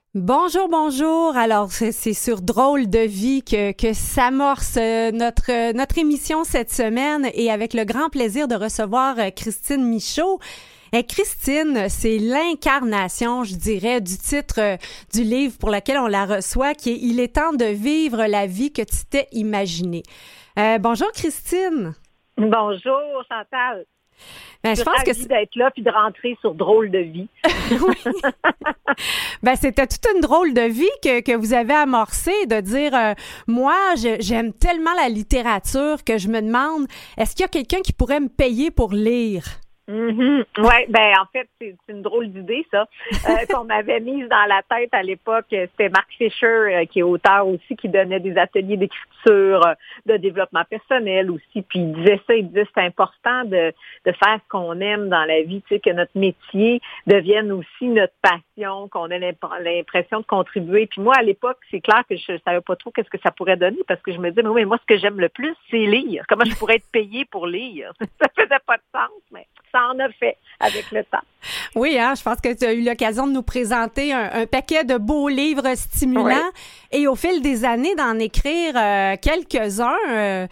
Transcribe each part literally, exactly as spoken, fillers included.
Bonjour, bonjour. Alors, c'est c'est sur Drôle de vie que, que s'amorce euh, notre, euh, notre émission cette semaine et avec le grand plaisir de recevoir euh, Christine Michaud. Et Christine, c'est l'incarnation, je dirais, du titre euh, du livre pour lequel on la reçoit, qui est « Il est temps de vivre la vie que tu t'es imaginée ». Euh, bonjour, Christine. Bonjour, Chantal. Ben, je, je pense que c'est d'être là puis de rentrer sur Drôle de vie. Oui. Ben, c'était toute une drôle de vie que, que vous avez amorcée, de dire euh, moi, je, j'aime tellement la littérature que je me demande, est-ce qu'il y a quelqu'un qui pourrait me payer pour lire? Mm-hmm. Oui, ben en fait, c'est, c'est une drôle d'idée, ça, euh, qu'on m'avait mise dans la tête à l'époque. C'était Mark Fisher, euh, qui est auteur aussi, qui donnait des ateliers d'écriture, euh, de développement personnel aussi. Puis il disait ça, il disait c'est important de, de faire ce qu'on aime dans la vie, tu sais, que notre métier devienne aussi notre passion, qu'on ait l'impression de contribuer. Puis moi, à l'époque, c'est clair que je savais pas trop qu'est-ce que ça pourrait donner, parce que je me disais, mais oui, mais moi, ce que j'aime le plus, c'est lire. Comment je pourrais être payée pour lire? Ça faisait pas de sens, mais ça en a fait avec le temps. Oui, hein, je pense que tu as eu l'occasion de nous présenter un, un paquet de beaux livres stimulants oui. Et au fil des années d'en écrire euh, quelques-uns. Euh,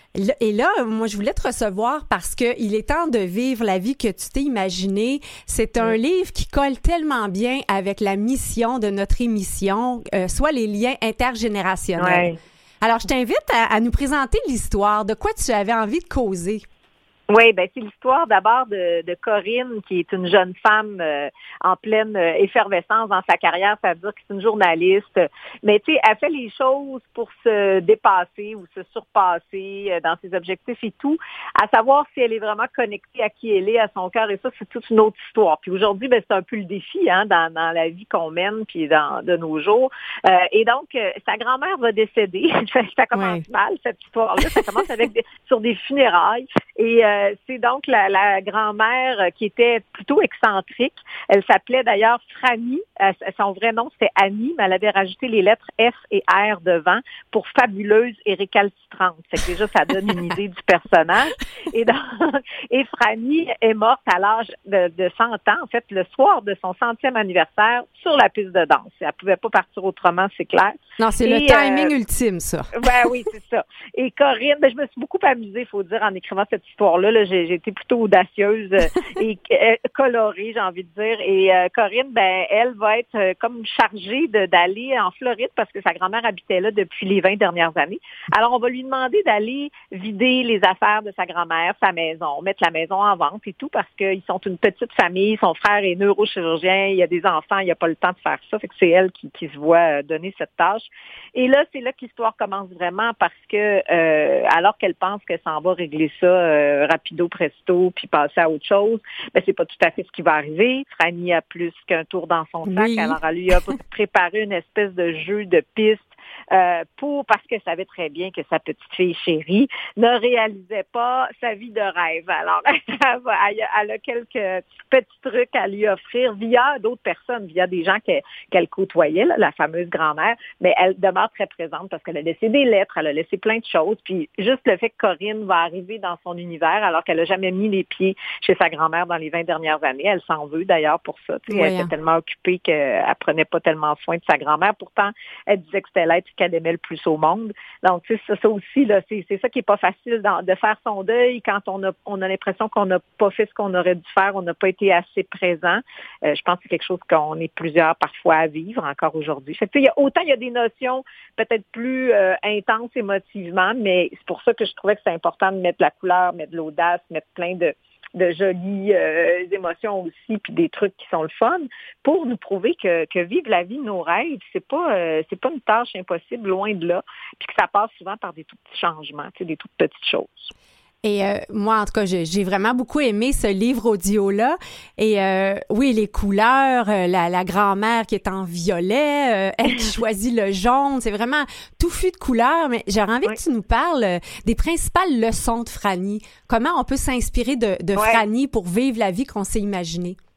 et là, moi, je voulais te recevoir parce que Il est temps de vivre la vie que tu t'es imaginée. C'est un oui. livre qui colle tellement bien avec la mission de notre émission, euh, soit les liens intergénérationnels. Oui. Alors, je t'invite à, à nous présenter l'histoire. De quoi tu avais envie de causer? Oui, ben c'est l'histoire d'abord de, de Corinne, qui est une jeune femme euh, en pleine euh, effervescence dans sa carrière, ça veut dire que c'est une journaliste. Mais tu sais, elle fait les choses pour se dépasser ou se surpasser euh, dans ses objectifs et tout, à savoir si elle est vraiment connectée à qui elle est, à son cœur, et ça, c'est toute une autre histoire. Puis aujourd'hui, ben c'est un peu le défi hein, dans, dans la vie qu'on mène, puis dans de nos jours. Euh, et donc, euh, sa grand-mère va décéder. Ça commence ouais. mal, cette histoire-là. Ça commence avec des, sur des funérailles. Et euh, c'est donc la, la grand-mère qui était plutôt excentrique. Elle s'appelait d'ailleurs Franny. Son vrai nom, c'était Annie, mais elle avait rajouté les lettres F et R devant pour fabuleuse et récalcitrante. C'est que déjà, ça donne une idée du personnage. Et, donc, et Franny est morte à l'âge de, de cent ans, en fait, le soir de son centième anniversaire sur la piste de danse. Elle pouvait pas partir autrement, c'est clair. Non, c'est et, le timing euh, ultime, ça. Ben oui, c'est ça. Et Corinne, ben, je me suis beaucoup amusée, il faut dire, en écrivant cette histoire-là. Là, j'ai, j'ai été plutôt audacieuse euh, et euh, colorée, j'ai envie de dire. Et euh, Corinne, ben, elle va être euh, comme chargée de, d'aller en Floride parce que sa grand-mère habitait là depuis les vingt dernières années. Alors, on va lui demander d'aller vider les affaires de sa grand-mère, sa maison, mettre la maison en vente et tout parce qu'ils sont une petite famille. Son frère est neurochirurgien, il y a des enfants, il n'y a pas le temps de faire ça. Fait que c'est elle qui, qui se voit donner cette tâche. Et là, c'est là que l'histoire commence vraiment parce que euh, alors qu'elle pense qu'elle s'en va régler ça euh, rapido presto puis passer à autre chose, ben c'est pas tout à fait ce qui va arriver. Franny a plus qu'un tour dans son sac, oui. Alors elle lui a préparé une espèce de jeu de piste Euh, pour parce qu'elle savait très bien que sa petite fille chérie ne réalisait pas sa vie de rêve. Alors, elle, va, elle, elle a quelques petits trucs à lui offrir via d'autres personnes, via des gens qu'elle, qu'elle côtoyait, là, la fameuse grand-mère, mais elle demeure très présente parce qu'elle a laissé des lettres, elle a laissé plein de choses, puis juste le fait que Corinne va arriver dans son univers alors qu'elle n'a jamais mis les pieds chez sa grand-mère dans les vingt dernières années, elle s'en veut d'ailleurs pour ça. Oui, elle était hein. tellement occupée qu'elle prenait pas tellement soin de sa grand-mère. Pourtant, elle disait que c'était l'être qu'elle aimait le plus au monde. Donc, tu sais, ça, ça aussi, là, c'est, c'est ça qui est pas facile dans, de faire son deuil quand on a, on a l'impression qu'on n'a pas fait ce qu'on aurait dû faire, on n'a pas été assez présent. Euh, je pense que c'est quelque chose qu'on est plusieurs parfois à vivre encore aujourd'hui. Fait que, tu sais, il y a, autant il y a des notions peut-être plus euh, intenses émotivement, mais c'est pour ça que je trouvais que c'est important de mettre de la couleur, mettre de l'audace, mettre plein de de jolies euh, émotions aussi, puis des trucs qui sont le fun, pour nous prouver que, que vivre la vie de nos rêves, c'est pas euh, c'est pas une tâche impossible, loin de là, puis que ça passe souvent par des tout petits changements, tu sais, des toutes petites choses. Et euh, moi, en tout cas, j'ai, j'ai vraiment beaucoup aimé ce livre audio-là. Et euh, oui, les couleurs, euh, la, la grand-mère qui est en violet, euh, elle qui choisit le jaune, c'est vraiment touffu de couleurs. Mais j'aurais envie oui. que tu nous parles euh, des principales leçons de Franny. Comment on peut s'inspirer de, de ouais. Franny pour vivre la vie qu'on s'est imaginée?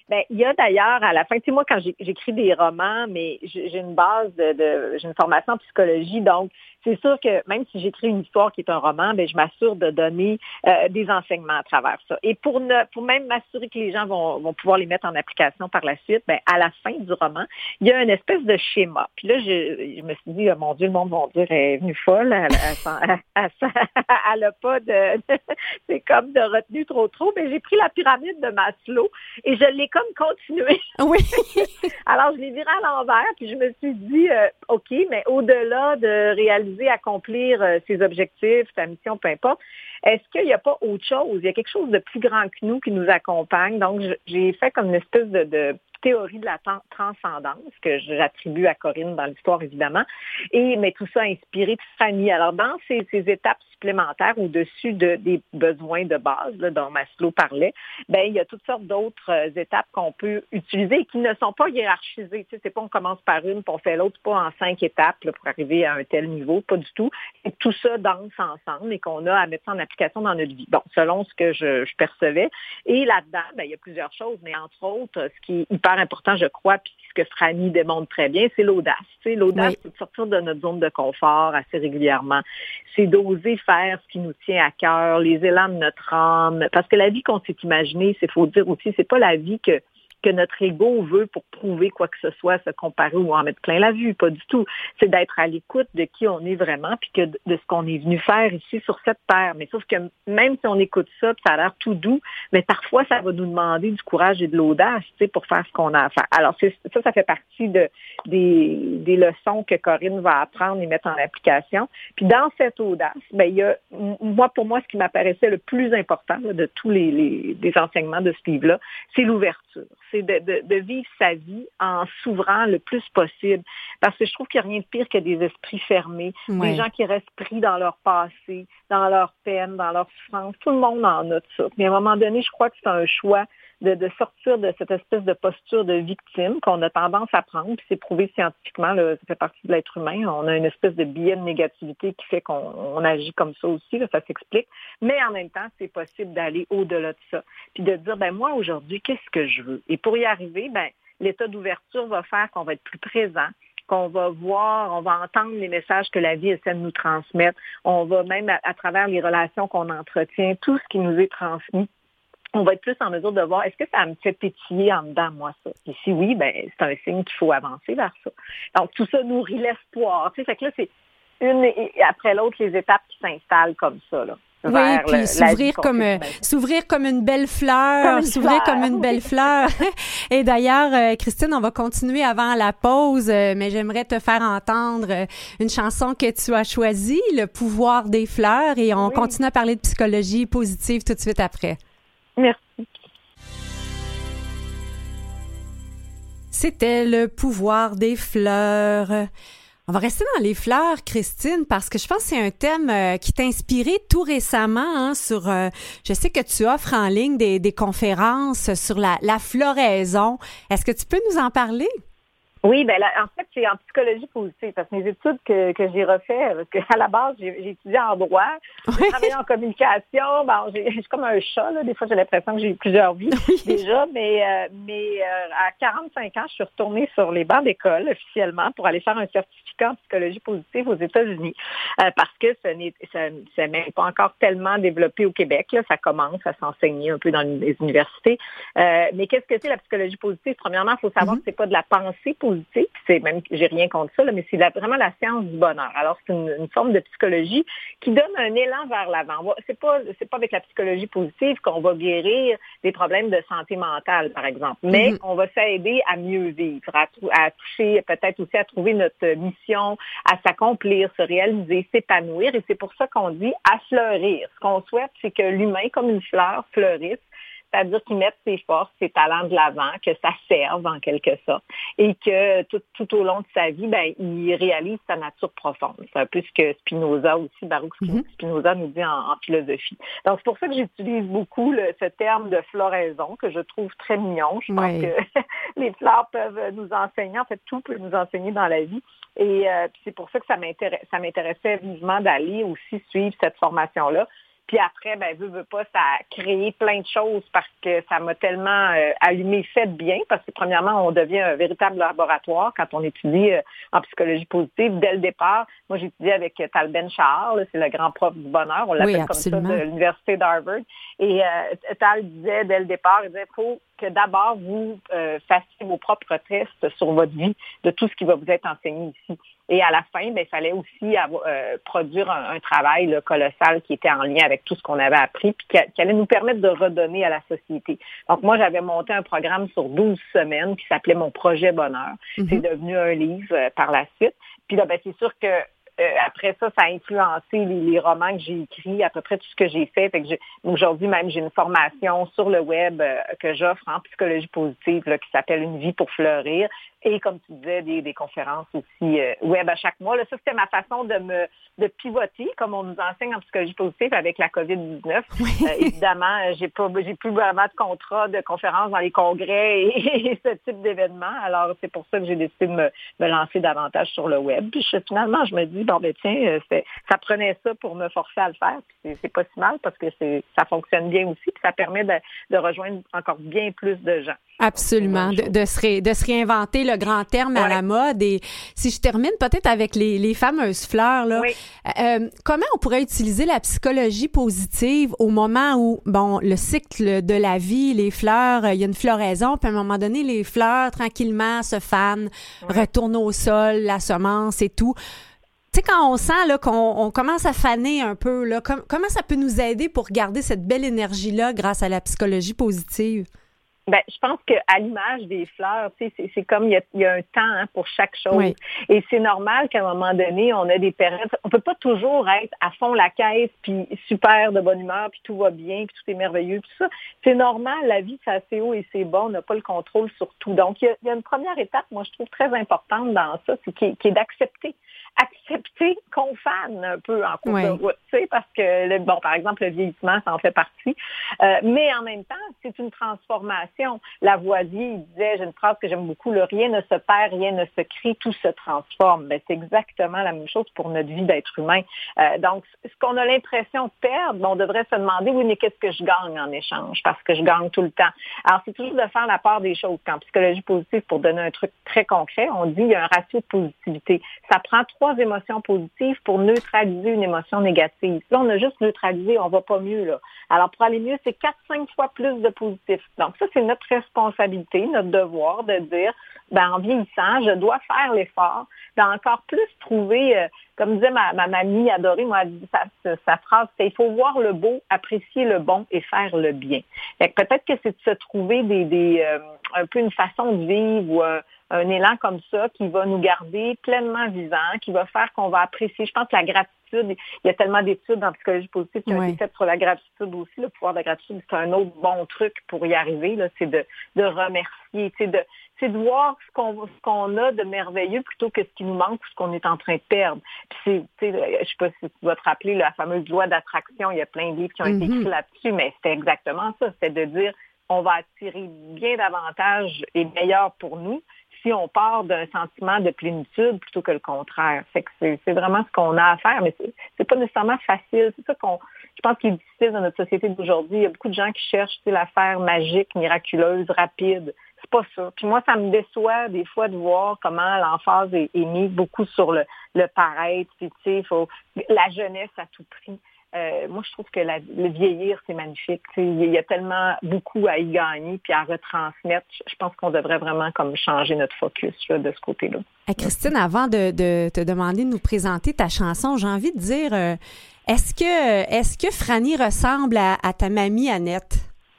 Ben, il y a d'ailleurs à la fin, tu sais, moi, quand j'ai, j'écris des romans, mais j'ai, j'ai une base de, de, j'ai une formation en psychologie, donc c'est sûr que même si j'écris une histoire qui est un roman, ben, je m'assure de donner euh, des enseignements à travers ça. Et pour ne, pour même m'assurer que les gens vont, vont pouvoir les mettre en application par la suite, ben, à la fin du roman, il y a une espèce de schéma. Puis là, je, je me suis dit, oh, mon Dieu, le monde va dire, elle est venue folle, elle, elle, elle, elle, elle a pas de, c'est comme de retenue trop trop, mais j'ai pris la pyramide de Maslow et je l'ai comme continué. Oui. Alors, je l'ai viré à l'envers, puis je me suis dit, euh, OK, mais au-delà de réaliser, accomplir euh, ses objectifs, sa mission, peu importe, est-ce qu'il n'y a pas autre chose? Il y a quelque chose de plus grand que nous qui nous accompagne. Donc, j'ai fait comme une espèce de, de théorie de la transcendance que j'attribue à Corinne dans l'histoire, évidemment. Et, mais tout ça inspiré de Fanny. Alors, dans ces, ces étapes supplémentaires au-dessus de, des besoins de base là, dont Maslow parlait, ben il y a toutes sortes d'autres euh, étapes qu'on peut utiliser et qui ne sont pas hiérarchisées. Tu sais, c'est pas on commence par une, puis on fait l'autre, pas en cinq étapes là, pour arriver à un tel niveau, pas du tout. Et tout ça danse ensemble et qu'on a à mettre ça en application dans notre vie. Bon, selon ce que je, je percevais. Et là-dedans, ben, il y a plusieurs choses, mais entre autres, ce qui est hyper important, je crois, puis ce que Franny démontre très bien, c'est l'audace. Tu sais, l'audace, oui. C'est de sortir de notre zone de confort assez régulièrement. C'est d'oser faire ce qui nous tient à cœur, les élans de notre âme. Parce que la vie qu'on s'est imaginée, c'est faut dire aussi, c'est pas la vie que que notre ego veut pour prouver quoi que ce soit, se comparer ou en mettre plein la vue, pas du tout. C'est d'être à l'écoute de qui on est vraiment, puis que de ce qu'on est venu faire ici sur cette terre. Mais sauf que même si on écoute ça, puis ça a l'air tout doux, mais parfois ça va nous demander du courage et de l'audace, tu sais, pour faire ce qu'on a à faire. Alors c'est, ça, ça fait partie de des, des leçons que Corinne va apprendre et mettre en application. Puis dans cette audace, ben il y a moi pour moi ce qui m'apparaissait le plus important là, de tous les, les, les enseignements de ce livre-là, c'est l'ouverture. C'est de, de, de vivre sa vie en s'ouvrant le plus possible. Parce que je trouve qu'il n'y a rien de pire que des esprits fermés, ouais. Des gens qui restent pris dans leur passé, dans leur peine, dans leur souffrance. Tout le monde en a de ça. Mais à un moment donné, je crois que c'est un choix de, de sortir de cette espèce de posture de victime qu'on a tendance à prendre. Puis c'est prouvé scientifiquement, là, ça fait partie de l'être humain. On a une espèce de biais de négativité qui fait qu'on on agit comme ça aussi. Là, ça s'explique. Mais en même temps, c'est possible d'aller au-delà de ça. Puis de dire, ben moi, aujourd'hui, qu'est-ce que je veux? Et pour y arriver, ben l'état d'ouverture va faire qu'on va être plus présent, qu'on va voir, on va entendre les messages que la vie essaie de nous transmettre. On va même, à, à travers les relations qu'on entretient, tout ce qui nous est transmis, on va être plus en mesure de voir, est-ce que ça me fait pétiller en dedans, moi, ça? Et si oui, ben c'est un signe qu'il faut avancer vers ça. Donc, tout ça nourrit l'espoir. Tu sais, fait que là, c'est une et après l'autre les étapes qui s'installent comme ça, là. Oui, puis le, s'ouvrir comme euh, s'ouvrir comme une belle fleur, s'ouvrir comme une belle fleur. Et d'ailleurs, euh, Christine, on va continuer avant la pause, euh, mais j'aimerais te faire entendre euh, une chanson que tu as choisie, Le pouvoir des fleurs, et on oui. continue à parler de psychologie positive tout de suite après. Merci. C'était Le pouvoir des fleurs. On va rester dans les fleurs, Christine, parce que je pense que c'est un thème euh, qui t'a inspiré tout récemment hein, sur... Euh, je sais que tu offres en ligne des, des conférences sur la, la floraison. Est-ce que tu peux nous en parler? Oui, ben là, en fait, c'est en psychologie positive, parce que mes études que, que j'ai refait, parce qu'à la base, j'ai, j'ai étudié en droit, j'ai oui. travaillé en communication, bon, j'ai, j'ai comme un chat, là, des fois j'ai l'impression que j'ai eu plusieurs vies oui. déjà, mais euh, mais euh, à quarante-cinq ans, je suis retournée sur les bancs d'école officiellement pour aller faire un certificat en psychologie positive aux États-Unis, euh, parce que ce n'est ça, ça n'est pas encore tellement développé au Québec, là, ça commence à s'enseigner un peu dans les universités, euh, mais qu'est-ce que c'est la psychologie positive? Premièrement, il faut savoir mm-hmm. que c'est pas de la pensée positive, c'est même, j'ai rien contre ça, là, mais c'est la, vraiment la science du bonheur. Alors, c'est une, une forme de psychologie qui donne un élan vers l'avant. Va, c'est pas, c'est pas avec la psychologie positive qu'on va guérir des problèmes de santé mentale, par exemple, mais mm-hmm. on va s'aider à mieux vivre, à, à toucher, peut-être aussi à trouver notre mission, à s'accomplir, se réaliser, s'épanouir, et c'est pour ça qu'on dit à fleurir. Ce qu'on souhaite, c'est que l'humain, comme une fleur, fleurisse, c'est-à-dire qu'ils mettent ses forces, ses talents de l'avant, que ça serve en quelque sorte, et que tout, tout au long de sa vie, ben, il réalise sa nature profonde. C'est un peu ce que Spinoza aussi, Baruch Spinoza nous dit en, en philosophie. Donc, c'est pour ça que j'utilise beaucoup le, ce terme de floraison, que je trouve très mignon. Je pense oui. que les fleurs peuvent nous enseigner, en fait, tout peut nous enseigner dans la vie. Et euh, c'est pour ça que ça m'intéresse, ça m'intéressait vivement d'aller aussi suivre cette formation-là. Puis après, ben, veux, veux pas, ça a créé plein de choses parce que ça m'a tellement euh, allumé, fait bien, parce que premièrement, on devient un véritable laboratoire quand on étudie euh, en psychologie positive. Dès le départ, moi, j'ai étudié avec Tal Ben-Shahar, là, c'est le grand prof du bonheur, on l'appelle oui, comme ça, de l'Université d'Harvard. Et euh, Tal disait dès le départ, il disait, il faut que d'abord, vous euh, fassiez vos propres tests sur votre vie de tout ce qui va vous être enseigné ici. Et à la fin, ben, il fallait aussi avoir, euh, produire un, un travail là, colossal qui était en lien avec tout ce qu'on avait appris puis qui, qui allait nous permettre de redonner à la société. Donc, moi, j'avais monté un programme sur douze semaines qui s'appelait Mon projet bonheur. Mm-hmm. C'est devenu un livre euh, par la suite. Puis là, ben, c'est sûr que Euh, après ça, ça a influencé les, les romans que j'ai écrits, à peu près tout ce que j'ai fait. Fait que j'ai, aujourd'hui même, j'ai une formation sur le web euh, que j'offre en psychologie positive là, qui s'appelle Une vie pour fleurir. Et comme tu disais, des, des conférences aussi euh, web à chaque mois. Là, ça, c'était ma façon de me de pivoter, comme on nous enseigne en psychologie positive avec la covid dix-neuf. Oui. Euh, évidemment, j'ai pas j'ai plus vraiment de contrat de conférences dans les congrès et, et ce type d'événements. Alors, c'est pour ça que j'ai décidé de me, me lancer davantage sur le web. Puis je, finalement, je me dis, bon, ben tiens, c'est, ça prenait ça pour me forcer à le faire. Puis c'est, c'est pas si mal parce que c'est, ça fonctionne bien aussi. Puis ça permet de, de rejoindre encore bien plus de gens. Absolument, de, de, se ré, de se réinventer le grand terme ouais. à la mode. Et si je termine peut-être avec les, les fameuses fleurs, là, oui. euh, comment on pourrait utiliser la psychologie positive au moment où, bon, le cycle de la vie, les fleurs, il y a une floraison, puis à un moment donné, les fleurs, tranquillement, se fanent, oui. retournent au sol, la semence et tout. Tu sais, quand on sent là, qu'on on commence à faner un peu, là, com- comment ça peut nous aider pour garder cette belle énergie-là grâce à la psychologie positive? Ben, je pense qu'à l'image des fleurs, tu sais, c'est, c'est comme il y a, il y a un temps hein, pour chaque chose. Oui. Et c'est normal qu'à un moment donné, on a des périodes. On peut pas toujours être à fond la caisse, puis super de bonne humeur, puis tout va bien, puis tout est merveilleux, puis tout ça. C'est normal, la vie, c'est assez haut et c'est bon, on n'a pas le contrôle sur tout. Donc, il y a, il y a une première étape, moi, je trouve très importante dans ça, c'est qui est, qui est d'accepter. Accepter qu'on fane un peu en cours oui. de route, tu sais, parce que, le, bon, par exemple, le vieillissement, ça en fait partie. Euh, mais en même temps, c'est une transformation. Lavoisier, il disait, j'ai une phrase que j'aime beaucoup, le rien ne se perd, rien ne se crée, tout se transforme. Ben, c'est exactement la même chose pour notre vie d'être humain. Euh, donc, ce qu'on a l'impression de perdre, ben, on devrait se demander, oui, mais qu'est-ce que je gagne en échange? Parce que je gagne tout le temps. Alors, c'est toujours de faire la part des choses. En psychologie positive, pour donner un truc très concret, on dit, il y a un ratio de positivité. Ça prend trois émotions positives pour neutraliser une émotion négative. Là, on a juste neutralisé, on va pas mieux, là. Alors, pour aller mieux, c'est quatre, cinq fois plus de positif. Donc, ça, c'est notre responsabilité, notre devoir de dire, ben, en vieillissant, je dois faire l'effort d'encore plus trouver, euh, comme disait ma, ma mamie adorée, moi, elle dit sa, sa phrase, c'est il faut voir le beau, apprécier le bon et faire le bien. Fait que peut-être que c'est de se trouver des, des euh, un peu une façon de vivre ou un, un élan comme ça qui va nous garder pleinement vivants, qui va faire qu'on va apprécier. Je pense que la gratitude, il y a tellement d'études en psychologie positive qui ont oui. été faites sur la gratitude aussi. Le pouvoir de la gratitude, c'est un autre bon truc pour y arriver, là, c'est de, de remercier, c'est de, c'est de voir ce qu'on, ce qu'on a de merveilleux plutôt que ce qui nous manque ou ce qu'on est en train de perdre. Puis c'est, tu sais, je sais pas si tu vas te rappeler la fameuse loi d'attraction, il y a plein de livres qui ont mm-hmm. été écrits là-dessus, mais c'était exactement ça, c'était de dire on va attirer bien davantage et meilleur pour nous si on part d'un sentiment de plénitude plutôt que le contraire. Fait que c'est, c'est vraiment ce qu'on a à faire, mais c'est, c'est pas nécessairement facile. C'est ça qu'on, je pense qu'il est difficile dans notre société d'aujourd'hui. Il y a beaucoup de gens qui cherchent, tu sais, l'affaire magique, miraculeuse, rapide. C'est pas ça. Puis moi, ça me déçoit des fois de voir comment l'emphase est, est mise beaucoup sur le, le paraître, tu sais, faut la jeunesse à tout prix. Euh, moi, je trouve que la, le vieillir, c'est magnifique. Il y a tellement beaucoup à y gagner puis à retransmettre. Je pense qu'on devrait vraiment comme changer notre focus là, de ce côté-là. Hey, Christine, avant de, de te demander de nous présenter ta chanson, j'ai envie de dire, euh, est-ce que est-ce que Franny ressemble à, à ta mamie Annette?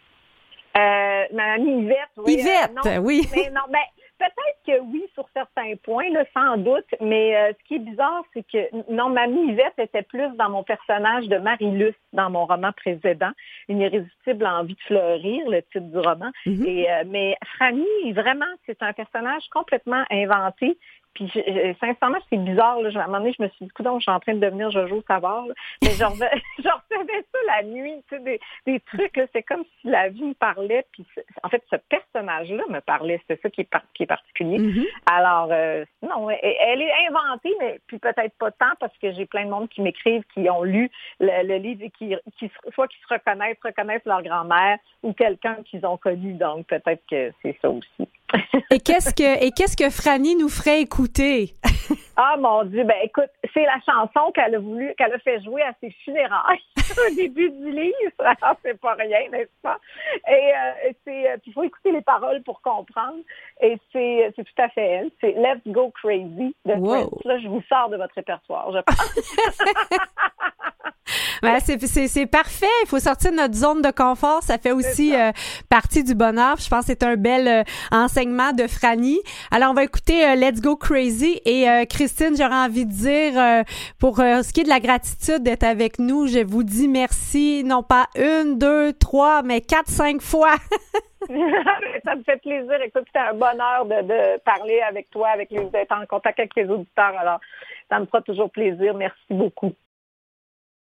Euh, ma mamie Yvette, oui. Yvette, euh, non, oui. Mais non, ben, peut-être que oui, sur certains points, là, sans doute, mais euh, ce qui est bizarre, c'est que, non, mamie Yvette était plus dans mon personnage de Marie-Luce, dans mon roman précédent, Une irrésistible envie de fleurir, le titre du roman. Mm-hmm. Et, euh, mais Franny, vraiment, c'est un personnage complètement inventé. Puis je, je, sincèrement, c'est bizarre. Là. À un moment donné, je me suis dit, coudonc, je suis en train de devenir Jojo Savard. Là. Mais je recevais, je recevais ça la nuit, tu sais, des, des trucs. Là, c'est comme si la vie me parlait. Puis en fait, ce personnage-là me parlait. C'est ça qui est, par, qui est particulier. Mm-hmm. Alors, euh, non, elle, elle est inventée, mais puis peut-être pas tant parce que j'ai plein de monde qui m'écrivent, qui ont lu le, le livre et qui, qui soit qui se reconnaissent, reconnaissent leur grand-mère ou quelqu'un qu'ils ont connu. Donc, peut-être que c'est ça aussi. Et qu'est-ce que et qu'est-ce que Franny nous ferait écouter? Ah mon Dieu, ben écoute, c'est la chanson qu'elle a voulu, qu'elle a fait jouer à ses funérailles au début du livre. Alors c'est pas rien, n'est-ce pas? Et euh, c'est, puis il faut écouter les paroles pour comprendre. Et c'est, c'est tout à fait elle. C'est Let's Go Crazy de Prince. Là, je vous sors de votre répertoire, je pense. Ben, c'est, c'est, c'est parfait. Il faut sortir de notre zone de confort. Ça fait aussi euh, partie du bonheur. Je pense que c'est un bel euh, enseignement de Franny. Alors, on va écouter euh, Let's Go Crazy. Et euh, Christine, j'aurais envie de dire, euh, pour euh, ce qui est de la gratitude d'être avec nous, je vous dis merci, non pas une, deux, trois, mais quatre, cinq fois. Ça me fait plaisir. Écoute, c'était un bonheur de, de parler avec toi, avec les, d'être en contact avec les auditeurs. Alors, ça me fera toujours plaisir. Merci beaucoup.